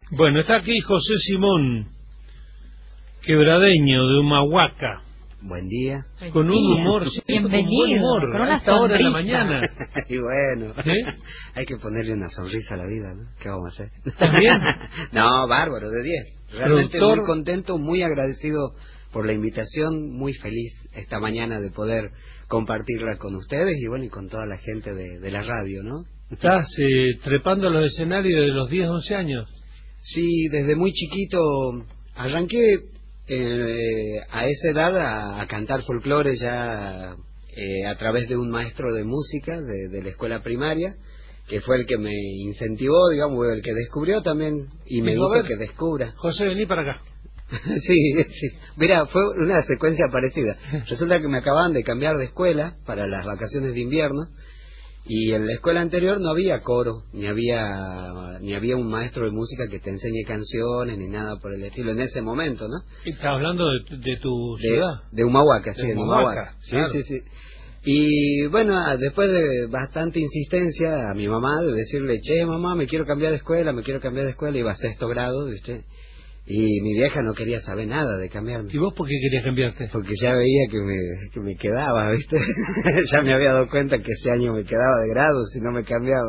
Bueno, está aquí José Simón, quebradeño de Humahuaca. Buen día. Con un humor, sí, bienvenido, con buen humor, con una a esta hora de la sonrisa. mañana. Y bueno, ¿Eh? hay que ponerle una sonrisa a la vida, ¿no? ¿Qué vamos a hacer? ¿También? No, bárbaro, de 10. Realmente Productor. muy contento, muy agradecido por la invitación, muy feliz esta mañana de poder compartirla con ustedes y bueno, y con toda la gente de la radio, ¿no? ¿Estás trepando los escenarios de los 10, 11 años? Sí, desde muy chiquito arranqué a esa edad a cantar folclore ya a través de un maestro de música de la escuela primaria, que fue el que me incentivó, digamos, el que descubrió también y me Digo, a hizo ver, que descubra. José, vení para acá. Sí, sí. Mira, fue una secuencia parecida. Resulta que me acababan de cambiar de escuela para las vacaciones de invierno y en la escuela anterior no había coro, ni había un maestro de música que te enseñe canciones ni nada por el estilo en ese momento, ¿no? ¿Estás hablando de tu ciudad? De Humahuaca, sí, De en Humahuaca, Humahuaca. Sí, claro. sí, sí. Y bueno, después de bastante insistencia a mi mamá, de decirle, che, mamá, me quiero cambiar de escuela, iba a sexto grado, ¿viste? Y mi vieja no quería saber nada de cambiarme. ¿Y vos por qué querías cambiarte? Porque ya veía que me quedaba, ¿viste? Ya me había dado cuenta que ese año me quedaba de grado si no me cambiaba.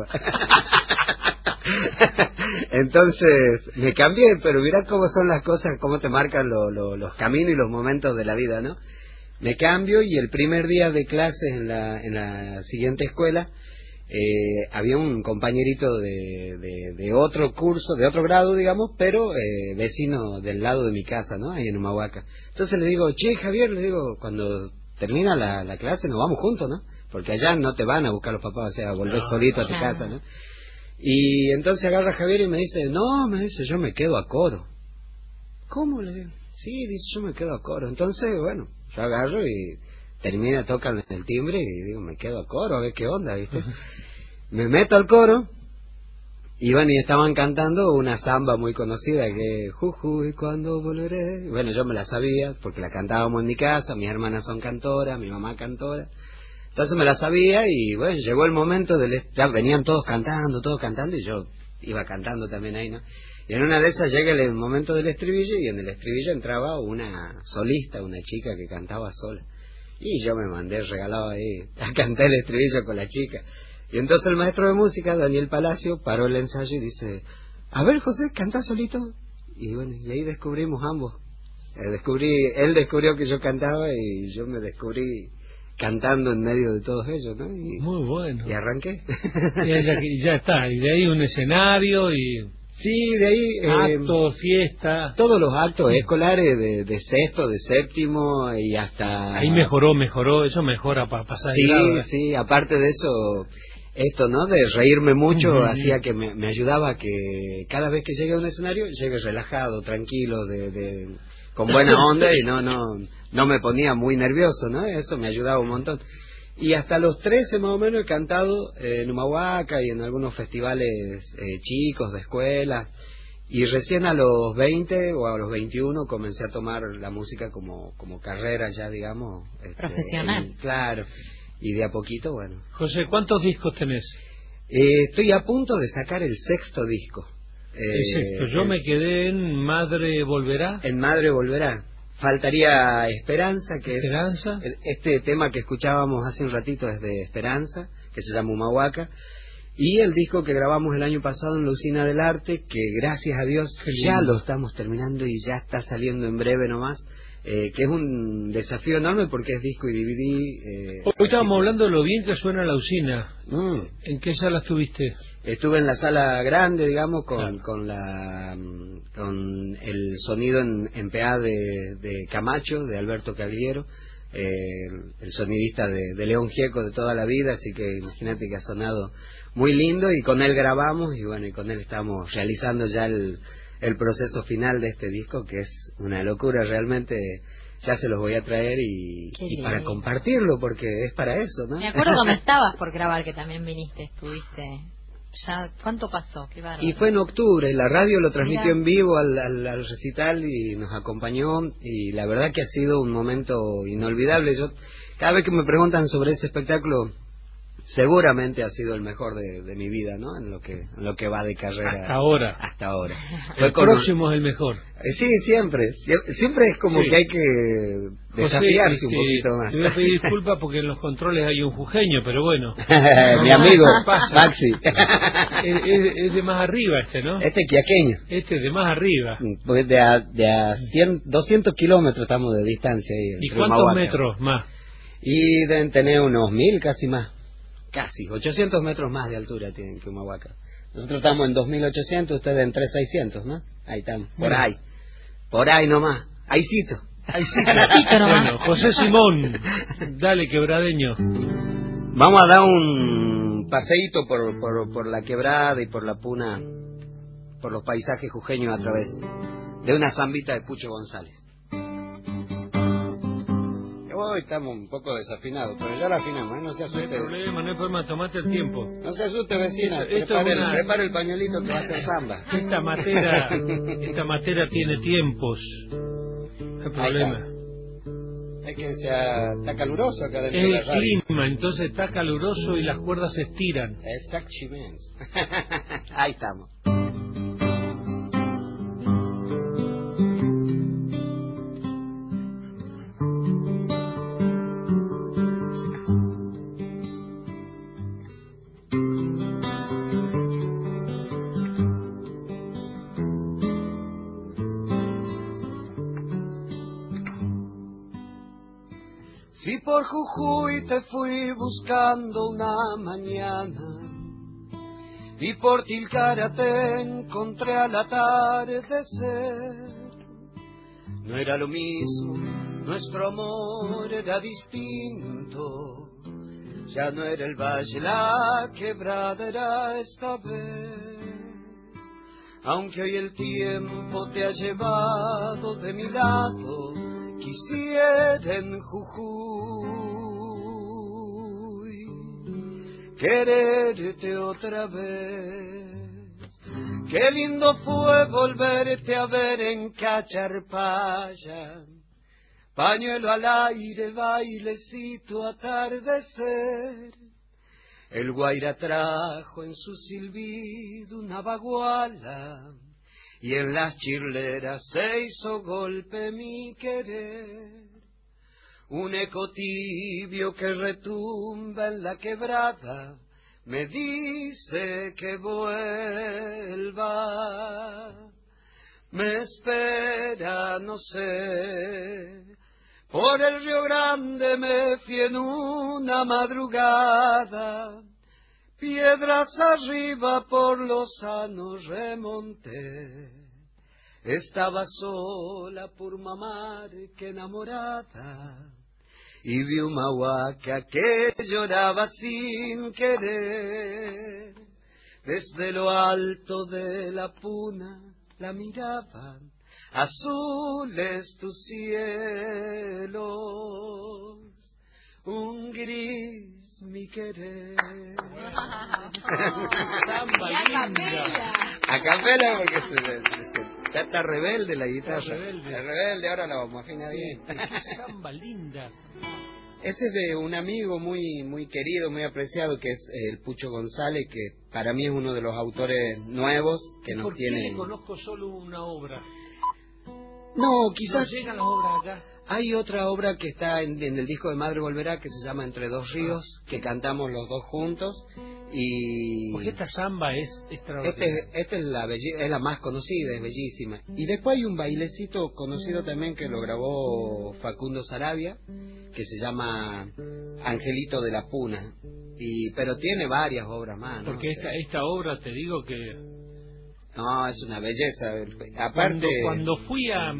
Entonces me cambié, pero mirá cómo son las cosas, cómo te marcan los caminos y los momentos de la vida, ¿no? Me cambio y el primer día de clases en la siguiente escuela había un compañerito de otro curso, de otro grado, digamos, pero vecino del lado de mi casa, ¿no? Ahí en Humahuaca. Entonces le digo, che, Javier, le digo, cuando termina la clase nos vamos juntos, ¿no? Porque allá no te van a buscar los papás, o sea, volvés solito a tu casa, ¿no? Y entonces agarra a Javier y me dice, no, me dice, yo me quedo a coro. ¿Cómo? Le digo, sí, dice, yo me quedo a coro. Entonces, bueno, yo agarro y tocan el timbre y digo, me quedo a coro, a ver qué onda, ¿viste? Me meto al coro y bueno, y estaban cantando una samba muy conocida que es Jujuy, cuando volveré. Y bueno, yo me la sabía porque la cantábamos en mi casa, mis hermanas son cantoras, mi mamá cantora. Entonces me la sabía y bueno, llegó el momento ya venían todos cantando y yo iba cantando también ahí, ¿no? Y en una de esas llega el momento del estribillo y en el estribillo entraba una solista, una chica que cantaba sola. Y yo me mandé regalado ahí a cantar el estribillo con la chica. Y entonces el maestro de música, Daniel Palacio, paró el ensayo y dice, a ver, José, ¿cantás solito? Y bueno, y ahí descubrimos ambos. Él descubrió que yo cantaba y yo me descubrí cantando en medio de todos ellos, ¿no? Muy bueno. Y arranqué. Y ya está, y de ahí un escenario y... Sí, de ahí... acto, fiesta... Todos los actos escolares de sexto, de séptimo y hasta... Ahí mejoró, eso mejora para pasar sí, el grado. Sí, aparte de eso, esto, ¿no? De reírme mucho, hacía que me ayudaba a que cada vez que llegue a un escenario, llegue relajado, tranquilo, con buena onda y no me ponía muy nervioso, ¿no? Eso me ayudaba un montón. Y hasta los 13 más o menos he cantado en Humahuaca y en algunos festivales chicos de escuelas. Y recién a los 20 o a los 21 comencé a tomar la música como carrera ya, digamos. Profesional. Claro. Y de a poquito, bueno. José, ¿cuántos discos tenés? Estoy a punto de sacar el sexto disco. El sexto. Yo me quedé en Madre Volverá. En Madre Volverá. Faltaría Esperanza, que ¿Esperanza? es este tema que escuchábamos hace un ratito, es de Esperanza, que se llama Humahuaca, y el disco que grabamos el año pasado en la Usina del Arte, que gracias a Dios ya lo estamos terminando y ya está saliendo en breve nomás, que es un desafío enorme porque es disco y DVD. Hoy estábamos hablando de lo bien que suena la Usina. Mm. ¿En qué sala estuviste? Estuve en la sala grande, digamos, Claro. con el sonido en PA de Camacho, de Alberto Cagliero, el sonidista de León Gieco de toda la vida, así que imagínate que ha sonado muy lindo y con él grabamos y bueno, y con él estamos realizando ya el proceso final de este disco, que es una locura realmente. Ya se los voy a traer y para compartirlo, porque es para eso, ¿no? Me acuerdo cuando estabas por grabar, que también estuviste... Ya, ¿cuánto pasó? Qué bárbaro. Y fue en octubre, la radio lo transmitió Mirá. en vivo al recital y nos acompañó y la verdad que ha sido un momento inolvidable. Yo cada vez que me preguntan sobre ese espectáculo seguramente ha sido el mejor de mi vida, ¿no? En lo que va de carrera. Hasta ahora. El próximo es el mejor. Sí, siempre es como que hay que desafiarse un poquito más. Te voy a pedir disculpas porque en los controles hay un jujeño, pero bueno. Mi amigo, Maxi. Es de más arriba ¿no? Este es quiaqueño. Este es de más arriba. Pues de a 200 kilómetros estamos de distancia ahí. ¿Y cuántos metros más? Y deben tener unos 1000, casi más. Casi, 800 metros más de altura tienen que Humahuaca. Nosotros estamos en 2800, ustedes en 3600, ¿no? Ahí estamos, por ahí nomás, ahícito. Bueno, José Simón, dale quebradeño. Vamos a dar un paseíto por la quebrada y por la puna, por los paisajes jujeños a través de una zambita de Pucho González. Hoy estamos un poco desafinados, pero ya la afinamos, no se asuste. No hay problema, tomate el tiempo. No se asuste, vecina, prepare el pañuelito que va a ser samba. Esta matera tiene tiempos, no hay problema. Es que está caluroso acá dentro de la radio. Es el clima, entonces está caluroso y las cuerdas se estiran. Exactamente. Ahí estamos. Si por Jujuy te fui buscando una mañana y por Tilcara te encontré al atardecer, no era lo mismo, nuestro amor era distinto, ya no era el valle, la quebrada era esta vez. Aunque hoy el tiempo te ha llevado de mi lado, quisiera en Jujuy quererte otra vez. Qué lindo fue volverte a ver en Cacharpaya, pañuelo al aire, bailecito, atardecer. El Guaira trajo en su silbido una baguala y en las chirleras se hizo golpe mi querer. Un eco tibio que retumba en la quebrada me dice que vuelva. Me espera, no sé. Por el Río Grande me fui en una madrugada, piedras arriba por los sanos remonté. Estaba sola por mamar que enamorada, y vi una huaca que lloraba sin querer. Desde lo alto de la puna la miraban, azules tus cielos, un gris mi querer. Samba linda. A capela porque está rebelde la guitarra. Está rebelde. Rebelde, ahora la vamos a afinar bien. Qué samba linda. Ese es de un amigo muy muy querido, muy apreciado, que es el Pucho González, que para mí es uno de los autores nuevos que nos tiene. ¿Por qué conozco solo una obra? No, quizás... ¿No llegan las obras acá? Hay otra obra que está en el disco de Madre Volverá, que se llama Entre dos ríos, que cantamos los dos juntos. Y porque esta samba es extraordinaria. Esta es la más conocida, es bellísima. Y después hay un bailecito conocido también que lo grabó Facundo Sarabia, que se llama Angelito de la Puna. Pero tiene varias obras más, ¿no? Porque esta obra, te digo que... No, es una belleza. Aparte, cuando fui a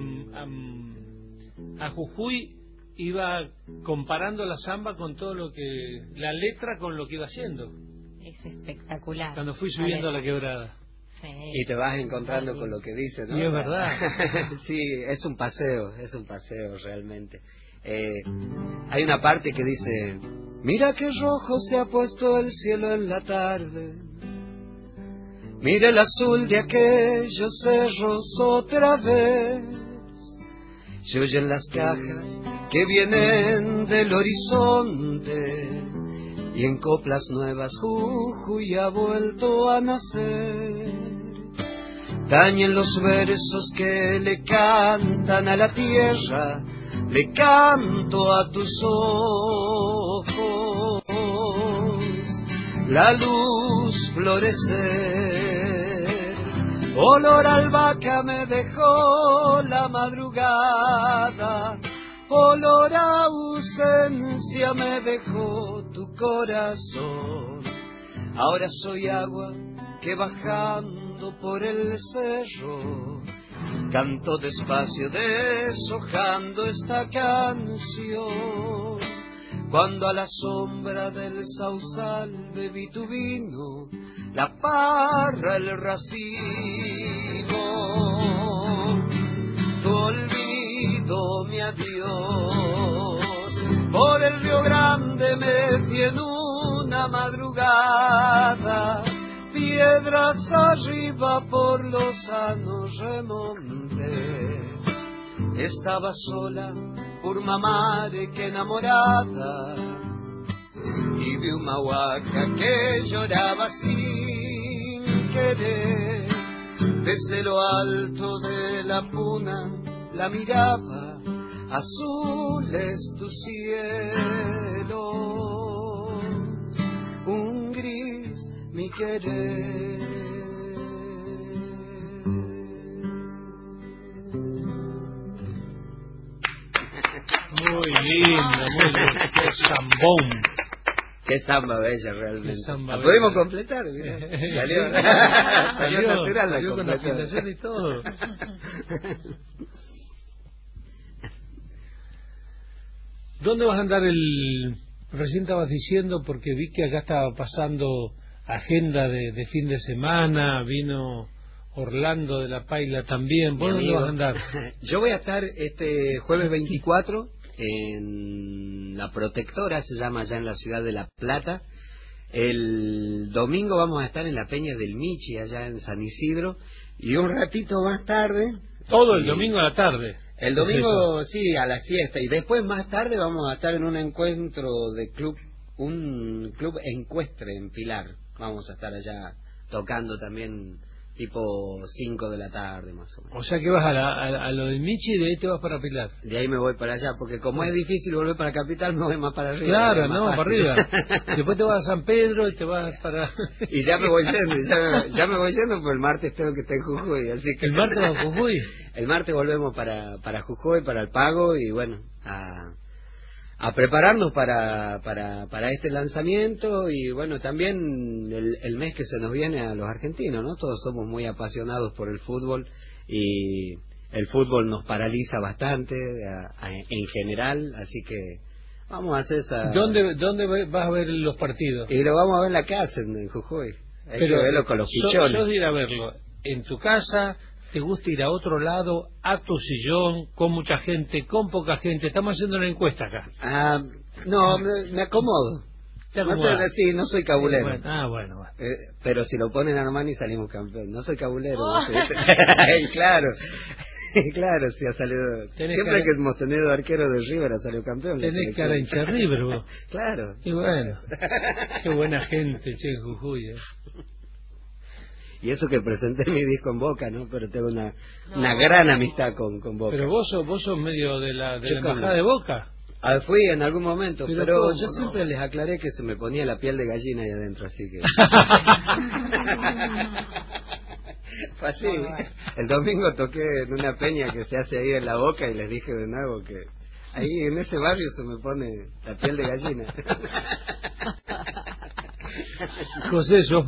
Jujuy, iba comparando la samba con todo lo que... la letra con lo que iba haciendo. Es espectacular. Cuando fui subiendo a la quebrada. Sí. Y te vas encontrando con lo que dice, ¿no? Y es verdad. Sí, es un paseo realmente. Hay una parte que dice: mira qué rojo se ha puesto el cielo en la tarde, mira el azul de aquellos cerros otra vez, se oyen las cajas que vienen del horizonte y en coplas nuevas Jujuy ha vuelto a nacer. Tañen los versos que le cantan a la tierra, le canto a tus ojos, la luz florecer, olor a albahaca me dejó la madrugada, olor a ausencia me dejó tu corazón. Ahora soy agua que bajando por el cerro canto despacio deshojando esta canción. Cuando a la sombra del sausal bebí tu vino, la parra, el racimo, tu olvido, mi adiós. Por el Río Grande me fui en una madrugada, piedras arriba por los sanos remonté. Estaba sola por mamare que enamorada, y vi una huaca que lloraba sin querer. Desde lo alto de la puna la miraba, azules tu cielo, un gris mi querer. Muy lindo, qué zambón. Qué samba bella realmente. Qué samba La pudimos bella. completar, mirá. Salió natural la salió con completación. afinación y todo. ¿Dónde vas a andar el...? Recién estabas diciendo, porque vi que acá estaba pasando agenda de fin de semana, vino Orlando de la Paila también. ¿Vos dónde vas a andar? Yo voy a estar este jueves 24 en La Protectora, se llama, allá en la ciudad de La Plata. El domingo vamos a estar en la Peña del Michi, allá en San Isidro, y un ratito más tarde... Todo el domingo a la tarde. El domingo, sí, a la siesta, y después más tarde vamos a estar en un encuentro de un club encuestre en Pilar. Vamos a estar allá tocando también tipo 5 de la tarde más o menos. O sea que vas a lo del Michi y de ahí te vas para Pilar. De ahí me voy para allá, porque como es difícil volver para Capital, me voy más para arriba. Claro, más no, fácil. para arriba. Después te vas a San Pedro y te vas para... Y ya me voy yendo, ya me voy yendo, pero el martes tengo que estar en Jujuy, así que... ¿El martes vas a Jujuy? El martes volvemos para Jujuy, para el pago, y bueno, a prepararnos para este lanzamiento. Y bueno, también el mes que se nos viene a los argentinos, ¿no? Todos somos muy apasionados por el fútbol, y el fútbol nos paraliza bastante en general, así que vamos a hacer esa... ¿Dónde vas a ver los partidos? Y lo vamos a ver en la casa, en Jujuy. Hay que verlo con los pichones. ¿Sos de ir a verlo en tu casa? ¿Te gusta ir a otro lado, a tu sillón, con mucha gente, con poca gente? Estamos haciendo una encuesta acá. No, me acomodo. ¿Te acomodas? Sí, no soy cabulero. Bueno. Pero si lo ponen a Armani salimos campeón. No soy cabulero. Claro. Claro, sí ha salido. Siempre que hemos tenido arquero de River ha salido campeón. Tenés cara hincha River vos. Claro. Y bueno, qué buena gente, che, en Jujuy. Y eso que presenté mi disco en Boca, ¿no? Pero tengo una gran amistad con Boca. Pero vos sos medio de la embajada de Boca. Fui en algún momento, pero yo no? siempre les aclaré que se me ponía la piel de gallina ahí adentro, así que... Fue así. El domingo toqué en una peña que se hace ahí en la Boca y les dije de nuevo que ahí en ese barrio se me pone la piel de gallina. José, sos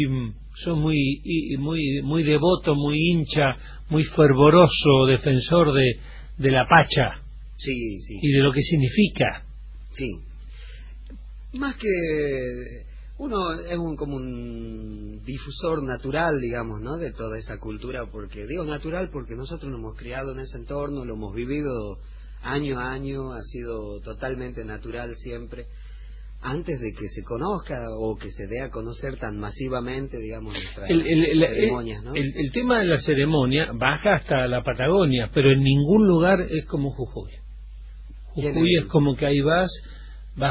muy devoto, muy hincha, muy fervoroso defensor de la Pacha. Sí. Y de lo que significa. Sí. Más que uno es como un difusor natural, digamos, ¿no? De toda esa cultura, porque digo natural porque nosotros nos hemos criado en ese entorno, lo hemos vivido año a año, ha sido totalmente natural siempre. Antes de que se conozca o que se dé a conocer tan masivamente, digamos, nuestras ceremonias, ¿no? El tema de la ceremonia baja hasta la Patagonia, pero en ningún lugar es como Jujuy. Jujuy es como que ahí vas, vas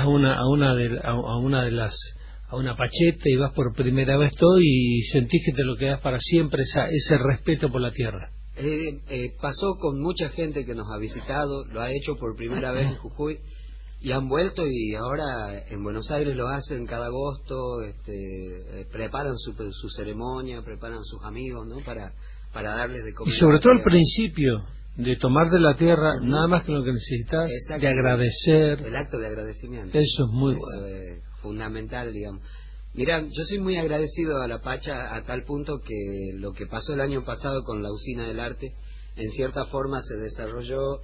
a una pacheta y vas por primera vez todo y sentís que te lo quedás para siempre, ese respeto por la tierra. Pasó con mucha gente que nos ha visitado, lo ha hecho por primera vez en Jujuy y han vuelto, y ahora en Buenos Aires lo hacen cada agosto, preparan su ceremonia, preparan sus amigos, ¿no? Para darles de comer. Y sobre todo al principio, de tomar de la tierra, nada más que lo que necesitas, de agradecer. El acto de agradecimiento. Eso es muy Eso bueno. es fundamental, digamos. Mira, yo soy muy agradecido a la Pacha a tal punto que lo que pasó el año pasado con la Usina del Arte, en cierta forma se desarrolló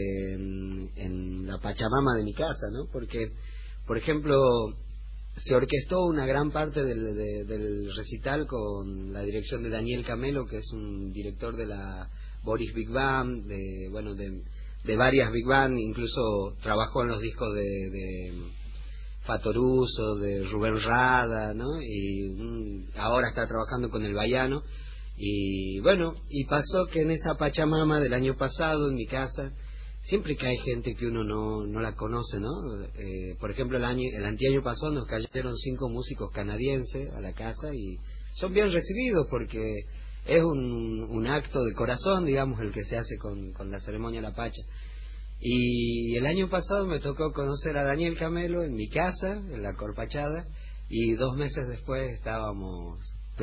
en la Pachamama de mi casa, ¿no? Porque, por ejemplo, se orquestó una gran parte del recital con la dirección de Daniel Camelo, que es un director de la Boris Big Band, de varias Big Band, incluso trabajó en los discos de Fatoruso, de Rubén Rada, ¿no? Y ahora está trabajando con el Baiano. Y bueno, y pasó que en esa Pachamama del año pasado, en mi casa, siempre que hay gente que uno no la conoce, ¿no? Por ejemplo, el anteaño pasado nos cayeron 5 músicos canadienses a la casa y son bien recibidos porque es un acto de corazón, digamos, el que se hace con la ceremonia de la Pacha. Y el año pasado me tocó conocer a Daniel Camelo en mi casa, en la Corpachada, y 2 meses después estábamos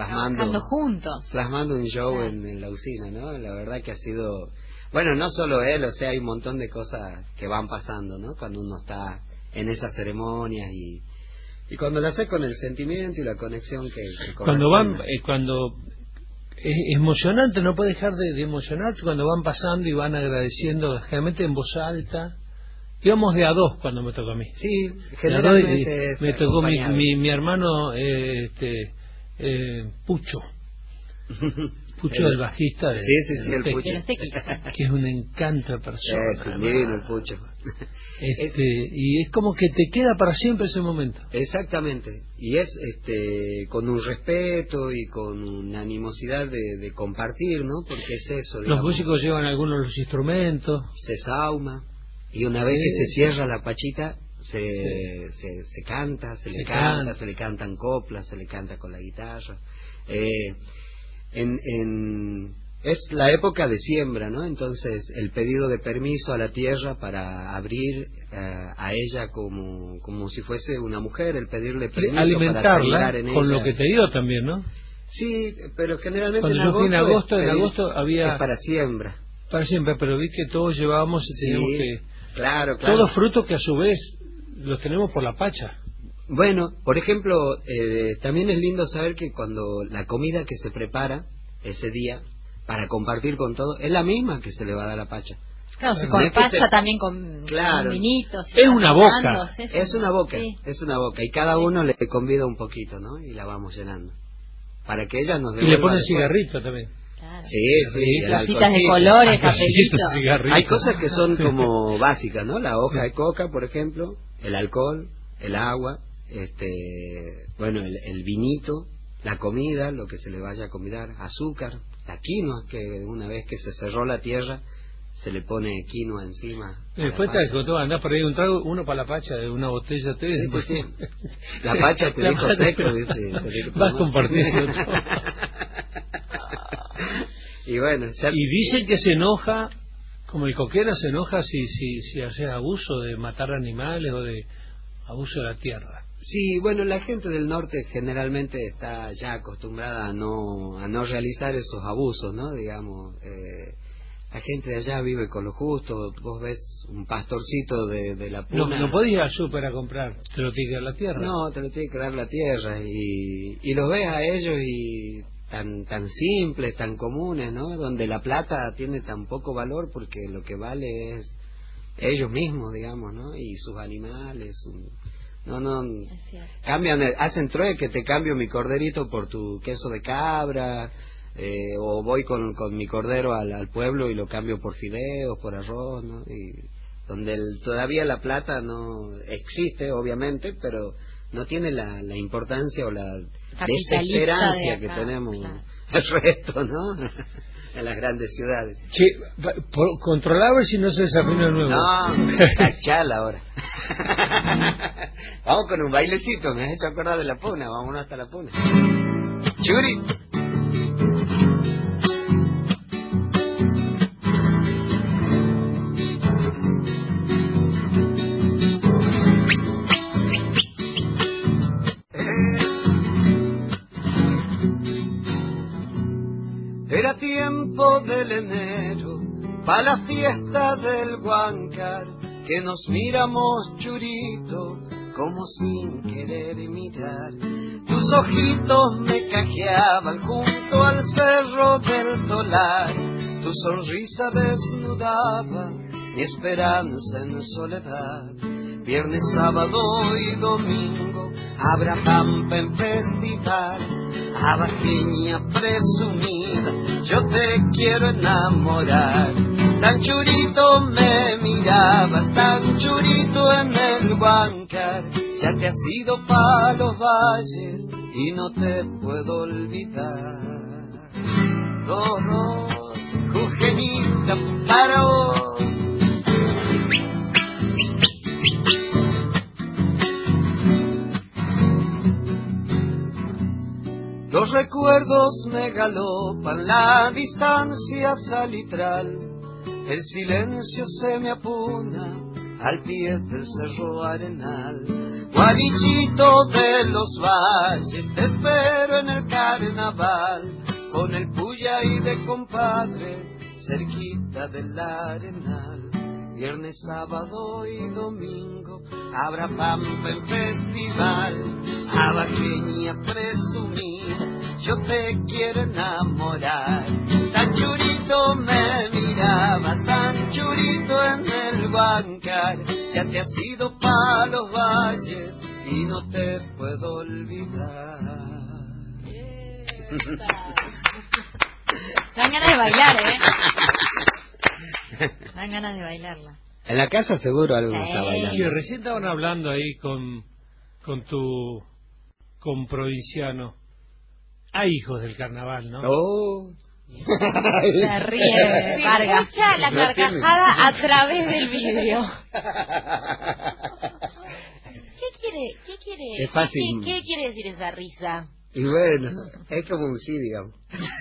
plasmando un show en la Usina, ¿no? La verdad que ha sido, bueno, no solo él, o sea, hay un montón de cosas que van pasando, ¿no? Cuando uno está en esas ceremonias y cuando lo hace con el sentimiento y la conexión que cuando es emocionante, no puede dejar de emocionarte cuando van pasando y van agradeciendo, generalmente en voz alta. Íbamos de a 2 cuando me tocó a mí. Sí, generalmente me tocó mi hermano Pucho. Pucho, el bajista sí, el Pucho, que es un encanto de persona. Es divino el Pucho. Y es como que te queda para siempre ese momento. Exactamente, y es con un respeto y con una animosidad de compartir, ¿no? Porque es eso, digamos. Los músicos llevan algunos de los instrumentos. Se sauma, y una vez que se cierra la pachita, se canta, se le cantan coplas, se le canta con la guitarra. Es la época de siembra, ¿no? Entonces el pedido de permiso a la tierra para abrir a ella como si fuese una mujer, el pedirle permiso alimentarla para sembrar en con ella. Lo que te dio también, ¿no? Sí, pero generalmente cuando yo fui en agosto había es para siembra. Para siembra, pero vi que todos llevábamos y teníamos claro. Todos frutos que a su vez los tenemos por la Pacha. Bueno, por ejemplo, también es lindo saber que cuando la comida que se prepara ese día para compartir con todos es la misma que se le va a dar a la Pacha. Claro, se corpacha también con vinitos. Es una boca. Es una boca. Y cada uno le convida un poquito, ¿no? Y la vamos llenando. Para que ella nos devuelva. Y le ponen cigarrito también. Claro. Sí. Cositas de colores, papelitos. Hay cosas que son como básicas, ¿no? La hoja de coca, por ejemplo, el alcohol, el agua, el vinito, la comida, lo que se le vaya a convidar, azúcar, la quinoa, que una vez que se cerró la tierra se le pone quinoa encima. Después andás por ahí un trago, uno para la Pacha de una botella. Sí. La Pacha te dijo seco, dice. Vas compartiendo. Y bueno, y dicen que se enoja, como el coquera se enoja si haces abuso de matar animales o de abuso de la tierra. Sí, bueno, la gente del norte generalmente está ya acostumbrada a no realizar esos abusos, ¿no? Digamos, la gente de allá vive con lo justo. Vos ves un pastorcito de la puna. No podés ir al súper a comprar, te lo tiene que dar la tierra. No, te lo tiene que dar la tierra y los ves a ellos y tan simples, tan comunes, ¿no? Donde la plata tiene tan poco valor porque lo que vale es ellos mismos, digamos, ¿no? Y sus animales. No, cambian, hacen trueque, te cambio mi corderito por tu queso de cabra, o voy con mi cordero al pueblo y lo cambio por fideos, por arroz, ¿no? Y donde todavía la plata no existe, obviamente, pero no tiene la importancia o la desesperancia que tenemos el resto, ¿no? En las grandes ciudades. Che, controlaba si no se desafina de nuevo. No, cachala ahora. Vamos con un bailecito, me has hecho acordar de la Puna, vámonos hasta la Puna. Churi. Era tiempo del enero, pa' la fiesta del Huáncar, que nos miramos, Churito, como sin querer mirar. Tus ojitos me cajeaban junto al cerro del Tolar, tu sonrisa desnudaba mi esperanza en soledad. Viernes, sábado y domingo habrá pampa en festival, abajeña presumida, yo te quiero enamorar. Tan churito me mirabas, tan churito en el Huáncar, ya te has ido pa' los valles y no te puedo olvidar. Todos, Jujenita, para vos. Los recuerdos me galopan, la distancia salitral, el silencio se me apuna al pie del cerro Arenal. Guarichito de los valles, te espero en el carnaval, con el puya y de compadre, cerquita del Arenal. Viernes, sábado y domingo habrá pampa en festival, abajeña presumida, yo te quiero enamorar. Tan churito me mirabas, tan churito en el Huáncar, ya te has ido pa' los valles y no te puedo olvidar. Dan ganas de bailar, Dan ganas de bailarla. En la casa seguro algo está bailando. Sí, recién estaban hablando ahí con tu provinciano. Hay hijos del carnaval, ¿no? Oh. Se ríe, Vargas. Escucha la carcajada a través del vidrio. ¿Qué quiere? Es fácil. ¿Qué quiere decir esa risa? Y bueno, es como un sí, digamos.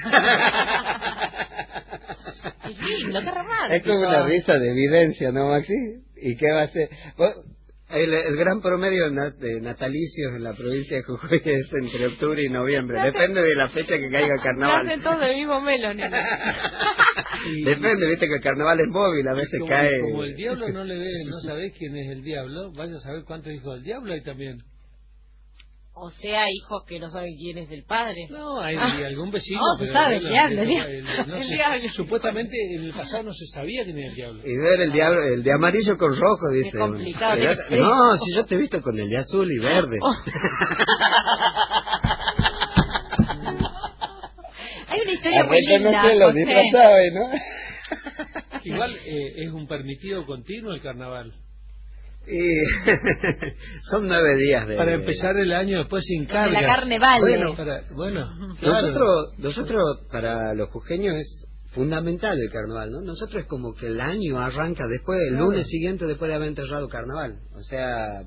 Es lindo, qué romántico. Es como una risa de evidencia, ¿no, Maxi? ¿Y qué va a ser? Bueno, el gran promedio de natalicios en la provincia de Jujuy es entre octubre y noviembre. Depende de la fecha que caiga el carnaval. Nacen todos del mismo melón. Depende, viste que el carnaval es móvil, a veces cae. Como el diablo no le ve, no sabés quién es el diablo, vaya a saber cuántos hijos del diablo hay también. O sea, hijos que no saben quién es el padre. No, hay algún vecino. No, se sabe, el diablo, no el sé, diablo. Supuestamente en el pasado no se sabía quién era el diablo. Y ver el diablo, el de amarillo con rojo, dice. Qué complicado. No, si yo te he visto con el de azul y verde. Hay una historia muy No linda, sé, lo José. disfrazaba, ¿no? Igual es un permitido continuo el carnaval. Y son 9 días de... Para empezar el año después sin cargas. La carne vale. Bueno, claro. Nosotros para los jujeños es fundamental el carnaval, ¿no? Nosotros es como que el año arranca después, el lunes siguiente después de haber enterrado carnaval. O sea,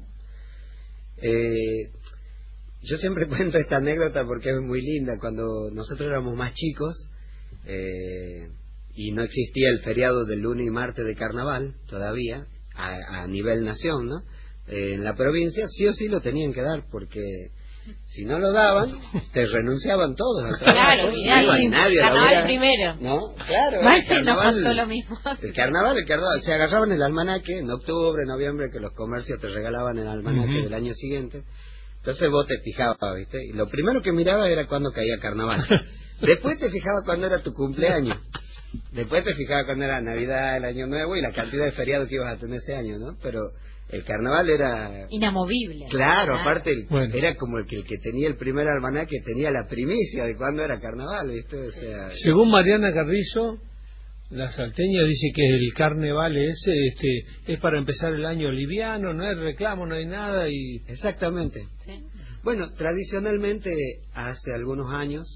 yo siempre cuento esta anécdota porque es muy linda. Cuando nosotros éramos más chicos y no existía el feriado del lunes y martes de carnaval todavía, a nivel nación, ¿no? En la provincia sí o sí lo tenían que dar, porque si no lo daban, te renunciaban todos al trabajo. Claro, Nadie carnaval labura, primero. ¿no? Claro, Maxi nos contó lo mismo. el carnaval, se agarraban el almanaque en octubre, noviembre, que los comercios te regalaban el almanaque del año siguiente. Entonces vos te fijabas, ¿viste? Y lo primero que mirabas era cuando caía carnaval. Después te fijabas cuando era tu cumpleaños. Después te fijabas cuando era Navidad, el Año Nuevo y la cantidad de feriados que ibas a tener ese año, ¿no? Pero el carnaval era... inamovible. Claro, aparte Bueno. era como el que tenía el primer almanaque tenía la primicia de cuándo era carnaval, ¿viste? O sea... Según Mariana Carrizo, la salteña dice que el carnaval es para empezar el año liviano, no hay reclamo, no hay nada y... Exactamente. Sí. Bueno, tradicionalmente hace algunos años...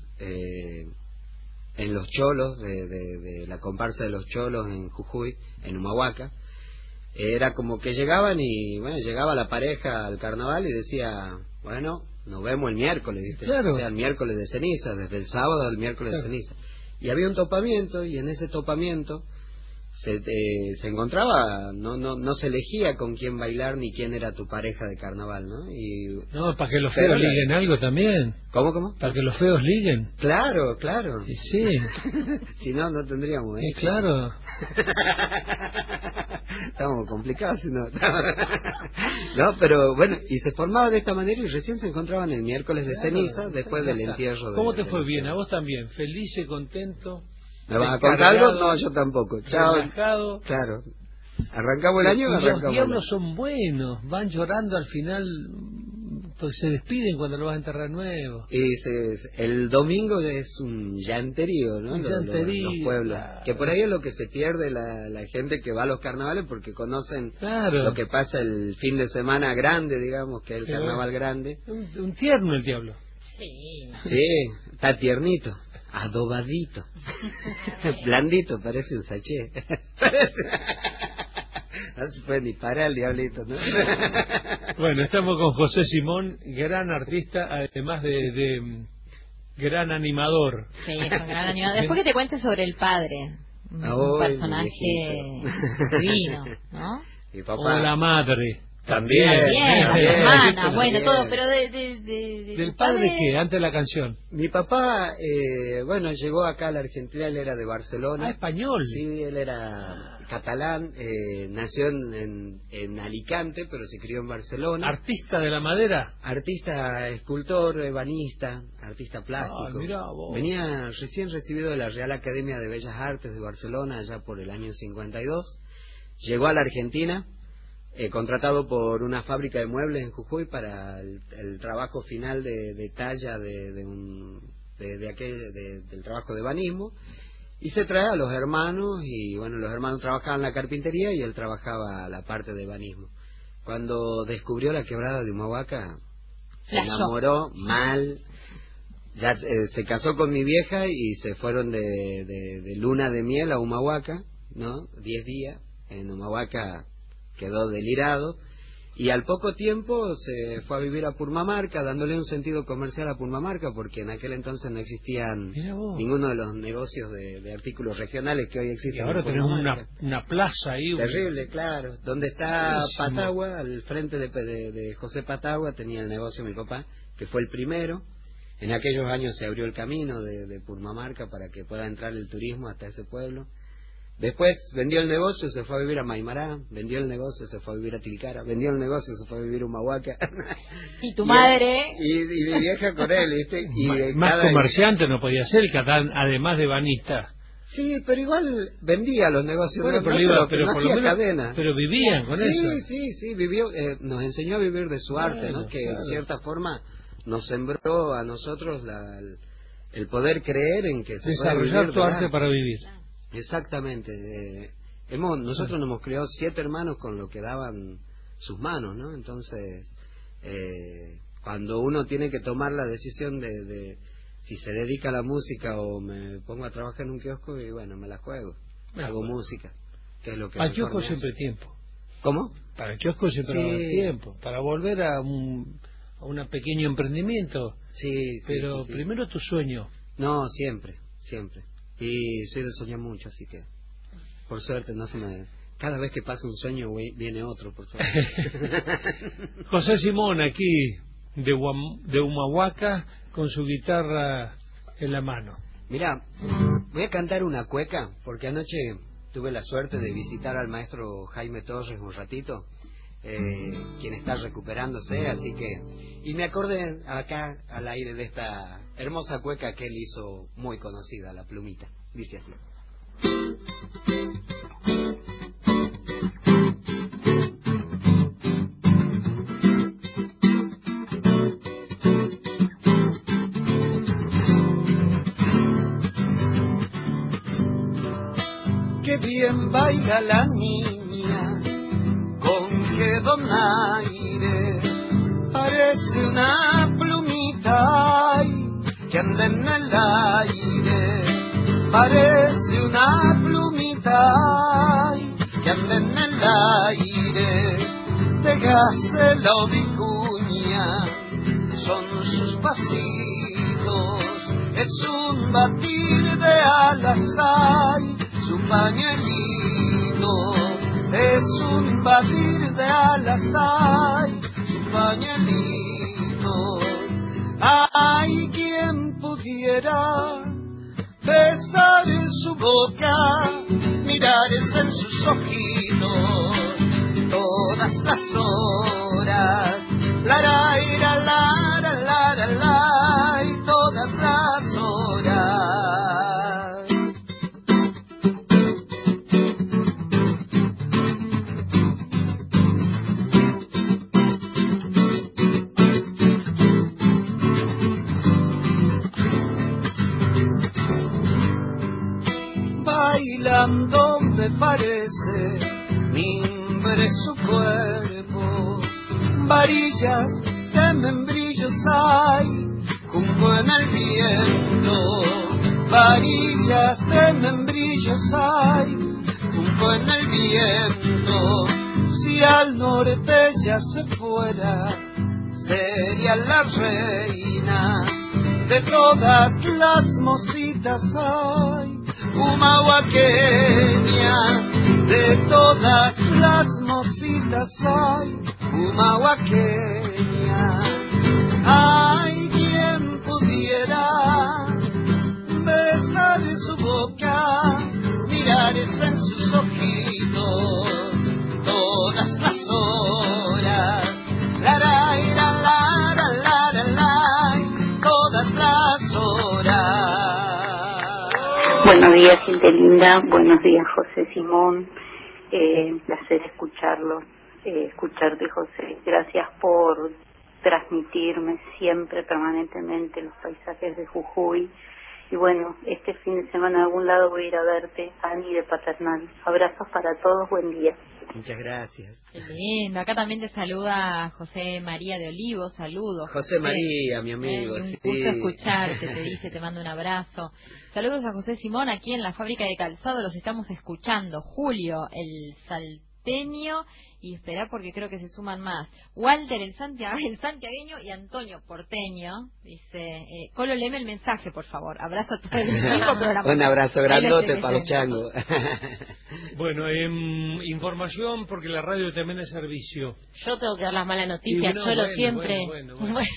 en los cholos de la comparsa de los cholos en Jujuy, en Humahuaca, era como que llegaban y, bueno, llegaba la pareja al carnaval y decía, bueno, nos vemos el miércoles, ¿viste? Claro. O sea, el miércoles de ceniza, desde el sábado al miércoles de ceniza. Y había un topamiento, y en ese topamiento se encontraba, no se elegía con quién bailar ni quién era tu pareja de carnaval, ¿no? Y No, para que los feos liguen algo también. ¿Cómo? Para que los feos liguen. Claro. Y sí. Si no, no tendríamos, Y claro. Estamos complicados, ¿no? No, pero bueno, y se formaba de esta manera y recién se encontraban el miércoles de ceniza después del entierro. ¿Cómo te fue? Bien, a vos también, feliz y contento. ¿Me vas a contar algo? No, yo tampoco. Chao. Relajado. Claro. Arrancamos el año, Los arrancamos. diablos son buenos, van llorando al final, pues se despiden cuando lo vas a enterrar nuevo. Y el domingo es un llanterío, ¿no? Un llanterío, los pueblos. claro. Que por ahí es lo que se pierde la gente que va a los carnavales porque conocen Claro. lo que pasa el fin de semana grande, digamos, que es el Pero carnaval grande. Un tierno el diablo. Sí. Sí, está tiernito, adobadito, blandito, parece un sachet. No se puede ni parar el diablito, ¿no? Bueno, estamos con José Simón, gran artista, además de gran animador. Sí, es un gran animador. Después que te cuentes sobre el padre, un Ay, personaje viejito. divino, ¿no? Mi O papá la madre. también. Bien, la bien, hermana, bien. bueno, todo, pero ¿Del padre qué? Antes de la canción. Mi papá, bueno, llegó acá a la Argentina, él era de Ah, Barcelona. español. Sí, él era catalán, nació en Alicante, pero se crió en Barcelona. Artista de la madera. Artista, escultor, ebanista, artista Ah, plástico. mirá vos. Venía recién recibido de la Real Academia de Bellas Artes de Barcelona, allá por el año 52. Llegó a la Argentina, contratado por una fábrica de muebles en Jujuy para el trabajo final de talla del trabajo de ebanismo. Y se trae a los hermanos, y bueno, los hermanos trabajaban la carpintería y él trabajaba la parte de ebanismo. Cuando descubrió la quebrada de Humahuaca, se Flashó. enamoró mal. Ya se casó con mi vieja y se fueron de luna de miel a Humahuaca, ¿no? 10 días. En Humahuaca quedó delirado. Y al poco tiempo se fue a vivir a Purmamarca, dándole un sentido comercial a Purmamarca, porque en aquel entonces no existían Mirá vos. ninguno de los negocios de artículos regionales que hoy Y existen. ahora en tenemos Purmamarca. una plaza ahí. Terrible, claro. Donde está Buenísimo. Patagua, al frente de José Patagua, tenía el negocio mi papá, que fue el primero. En aquellos años se abrió el camino de Purmamarca para que pueda entrar el turismo hasta ese pueblo. Después vendió el negocio, se fue a vivir a Maimará, vendió el negocio, se fue a vivir a Tilcara, vendió el negocio, se fue a vivir a Humahuaca. Y tu madre. Y mi vieja con él, ¿viste? Y Más comerciante no podía ser el catalán, además de banista. Sí, pero igual vendía los negocios. Bueno, no, pero, no iba- se lo- pero no por lo hacía menos, cadena. pero vivían con eso. Sí, vivió, nos enseñó a vivir de su arte, ¿no? Que claro. en cierta forma nos sembró a nosotros el poder creer en que se puede Desarrollar vivir tu de arte arte. para vivir. Exactamente. Nosotros nos hemos criado 7 hermanos con lo que daban sus manos, ¿no? Entonces, cuando uno tiene que tomar la decisión de si se dedica a la música o me pongo a trabajar en un kiosco, y bueno, me la juego. Hago música, que es lo que Al mejor kiosco me hace. siempre tiempo. ¿Cómo? Para el kiosco siempre Sí. va a haber tiempo. Para volver a un pequeño emprendimiento. Sí, Pero sí. primero tu sueño. No, siempre. Y soy de soñar mucho, así que por suerte no se me... Cada vez que pasa un sueño viene otro, por suerte. José Simón aquí de Humahuaca con su guitarra en la mano. Mira, voy a cantar una cueca, porque anoche tuve la suerte de visitar al maestro Jaime Torres un ratito, quien está recuperándose, así que... Y me acordé acá al aire de esta hermosa cueca que él hizo muy conocida, La Plumita. Dice así. Qué bien baila la niña, con qué donaire, parece una plumita ay, que anda en el aire, parece una plumita ay, que anda en el aire. que hace la vicuña, son sus pasitos, es un batir de alas, ay, su pañuelito, es un batir de alas, ay, su pañuelito. Ay, quien pudiera besar en su boca, mirar en sus ojitos, todas las horas, la la ira, la, y todas las horas. Bailando me parece mimbre su cuerpo, varillas de membrillos hay, junco en el viento, varillas de membrillos hay, junco en el viento. Si al norte ya se fuera, sería la reina de todas las mocitas hay, humahuaqueña, de todas las mocitas hay, humahuaqueña. Ay, quien pudiera besar en su boca, mirar en sus ojitos, todas las horas, todas las horas. Buenos días, gente linda. Buenos días, José Simón. Un placer escucharte, José. Gracias por transmitirme siempre, permanentemente, los paisajes de Jujuy. Y bueno, este fin de semana a algún lado voy a ir a verte, Ani de Paternal. Abrazos para todos, buen día. Muchas gracias. Qué lindo. Acá también te saluda José María de Olivo. Saludos. José María, mi amigo. Un sí. gusto escucharte, te dice, te mando un abrazo. Saludos a José Simón aquí en la fábrica de calzado. Los estamos escuchando. Julio, el salteño. Y espera porque creo que se suman más. Walter, el santiagueño, y Antonio Porteño. Dice, Colo, léeme el mensaje, por favor. Abrazo a todo el equipo programa. Un abrazo grandote para los changos. Bueno, información porque la radio también es servicio. Yo tengo que dar las malas noticias, Cholo, siempre. Bueno.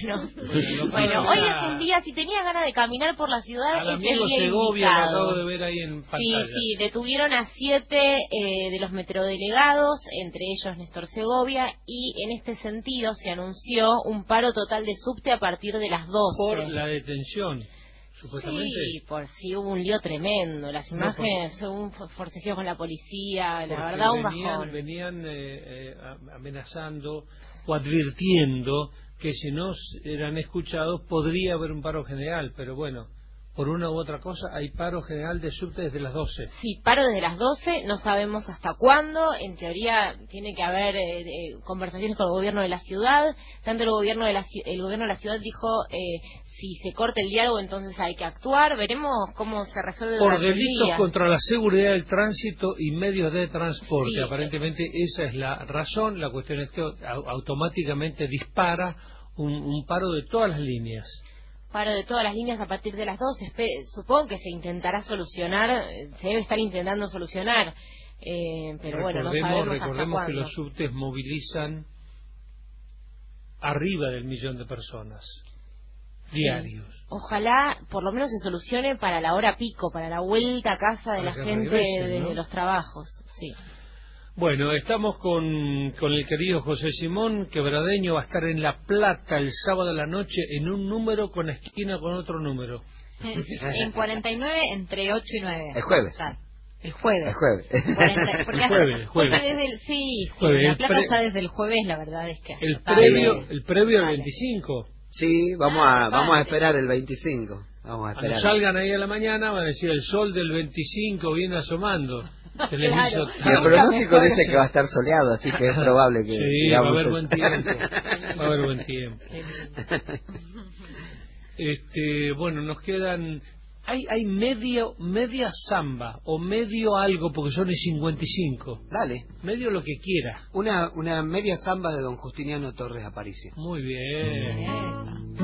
Hoy es un día, si tenías ganas de caminar por la ciudad, al es amigo el día Segovia indicado. lo acabo de ver ahí en pantalla. Sí, detuvieron a 7 de los metrodelegados, entre ellos Néstor Segovia, y en este sentido se anunció un paro total de subte a partir de las 12. Por la detención, supuestamente. Sí, sí hubo un lío tremendo. Las imágenes, un forcejeo con la policía, la verdad un bajón. Venían amenazando o advirtiendo que si no eran escuchados podría haber un paro general, pero bueno, por una u otra cosa hay paro general de subte desde las 12. Sí, paro desde las 12, no sabemos hasta cuándo. En teoría tiene que haber conversaciones con el gobierno de la ciudad. Tanto el gobierno de la ciudad dijo si se corta el diálogo entonces hay que actuar. Veremos cómo se resuelve por durante el delitos día. contra la seguridad del tránsito y medios de transporte. Sí, aparentemente esa es la razón. La cuestión es que automáticamente dispara un paro de todas las líneas. Paro de todas las líneas a partir de las 12. Supongo que se intentará solucionar, se debe estar intentando solucionar, pero bueno, no sabemos hasta Recordemos que cuándo. los subtes movilizan arriba del 1.000.000 de personas diarios. Sí. Ojalá por lo menos se solucione para la hora pico, para la vuelta a casa de Para la que gente regresen, desde ¿no? los trabajos. Sí. Bueno, estamos con el querido José Simón Quebradeño. Va a estar en La Plata el sábado a la noche en un número con esquina con otro número. En 49 entre 8 y 9. El jueves. El jueves. El jueves. 40, porque El jueves. porque desde sí, Jueves, La Plata ya desde el jueves, la verdad es que El está previo bien. al Vale. 25. Sí, vamos a esperar el 25. Vamos a Cuando esperar. salgan ahí a la mañana van a decir el sol del 25 viene asomando. Se les Claro. hizo Y el tarde. pronóstico dice que va a estar soleado, así que es probable que... Sí, va a digamos haber eso. buen tiempo. Va a haber buen tiempo. Bueno, nos quedan... hay media samba o medio algo, porque son el 55. Dale. Medio lo que quiera. Una media samba de don Justiniano Torres Aparicio. Muy bien.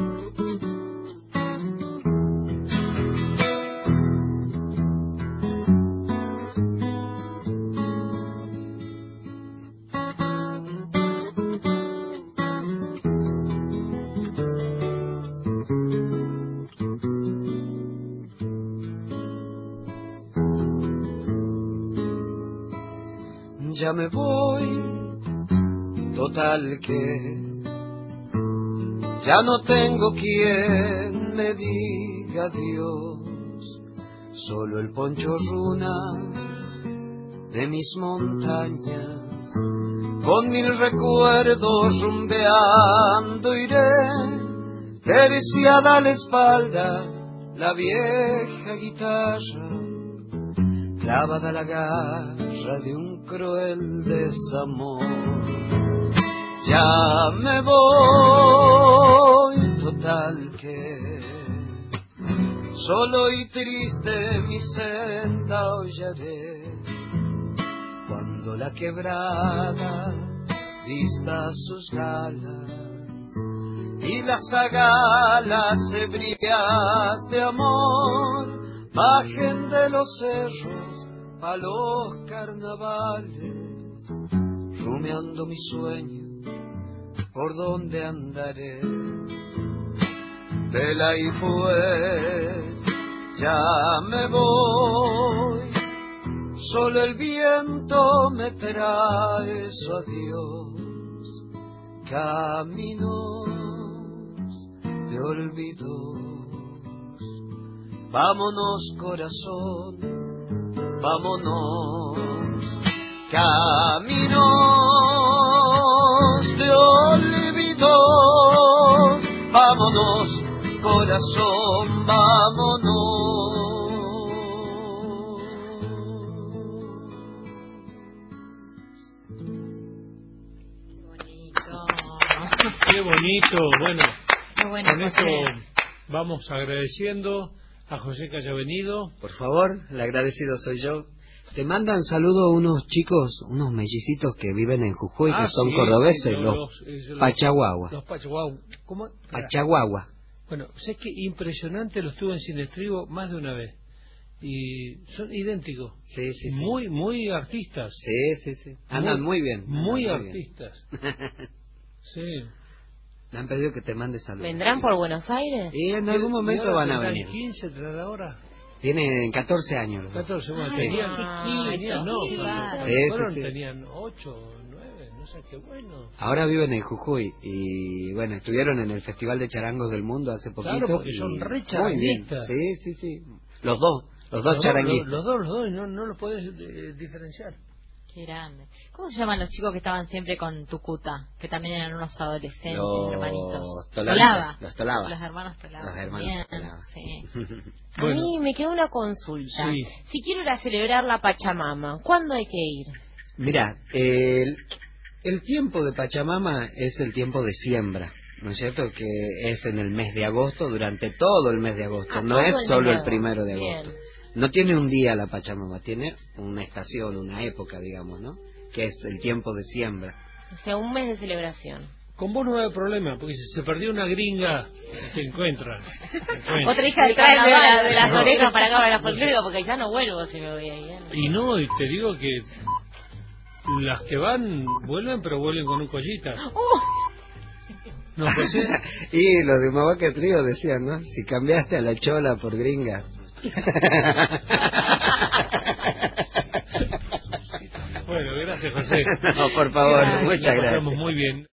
Ya me voy, total que ya no tengo quien me diga adiós, solo el poncho runa de mis montañas, con mil recuerdos rumbeando iré, terciada a la espalda la vieja guitarra, clavada a la garra de un cruel desamor. Ya me voy, total que solo y triste mi senda hollaré, cuando la quebrada vista sus galas y las agalas ebrias de amor bajen de los cerros a los carnavales, rumiando mi sueño, por donde andaré. Vela y pues, ya me voy, solo el viento me trae su adiós, caminos de olvidos. Vámonos, corazón, vámonos, caminos de olvidos, vámonos, corazón, vámonos. Qué bonito. Bueno, Qué bueno, con esto José. vamos agradeciendo a José que haya venido. Por favor, el agradecido soy yo. Te mandan saludos unos chicos, unos mellicitos que viven en Jujuy, que son Sí, cordobeses, sí, los Pachaguagua. Los Pachaguagua. ¿Cómo? Pachaguagua. Bueno, sé que impresionante, los tuve en Sin Estribo más de una vez. Y son idénticos. Sí, sí, sí. Muy artistas. Sí, sí, sí. Andan muy bien. Muy andan bien. artistas. Sí. Me han pedido que te mande saludos. ¿Vendrán por Buenos Aires? Y en algún momento van a venir. 15, tendrán ahora. Tienen 14 años. Los dos. 14, bueno, Sí. tenían, Chiquitos, tenían, no, qué cuando bárbaro. Sí, fueron sí, sí. tenían 8, 9, no sé qué bueno. Ahora viven en Jujuy y bueno, estuvieron en el Festival de Charangos del Mundo hace poquito. Claro, porque y son re muy bien. charanguistas. Sí, sí, sí. Los dos charanguistas. Los dos, no los podés diferenciar. Qué grande. ¿Cómo se llaman los chicos que estaban siempre con Tucuta? Que también eran unos adolescentes, hermanitos. Tolava. Los Tolava. Los hermanos Tolava. Los hermanos Bien, Tolava. sí. A Bueno. mí me queda una consulta. Sí. Si quiero ir a celebrar la Pachamama, ¿cuándo hay que ir? Mira, el tiempo de Pachamama es el tiempo de siembra, ¿no es cierto? Que es en el mes de agosto, durante todo el mes de agosto, Ah, no todo es el solo mes el de primero de agosto. agosto. Bien. No tiene un día la Pachamama, tiene una estación, una época, digamos, ¿no? Que es el tiempo de siembra. O sea, un mes de celebración. Con vos no va a haber problema, porque si se perdió una gringa, te encuentras. Otra hija Del detrás de, carnaval. de las orejas para acá, para la folclórica, porque ya no vuelvo si me voy ahí. Y no, y te digo que las que van, vuelven, pero vuelven con un collita. No, pues sí. Y los de Humahuaca Trío decían, ¿no? Si cambiaste a la chola por gringa. Bueno, gracias, José. No, por favor, muchas La gracias. pasamos muy bien.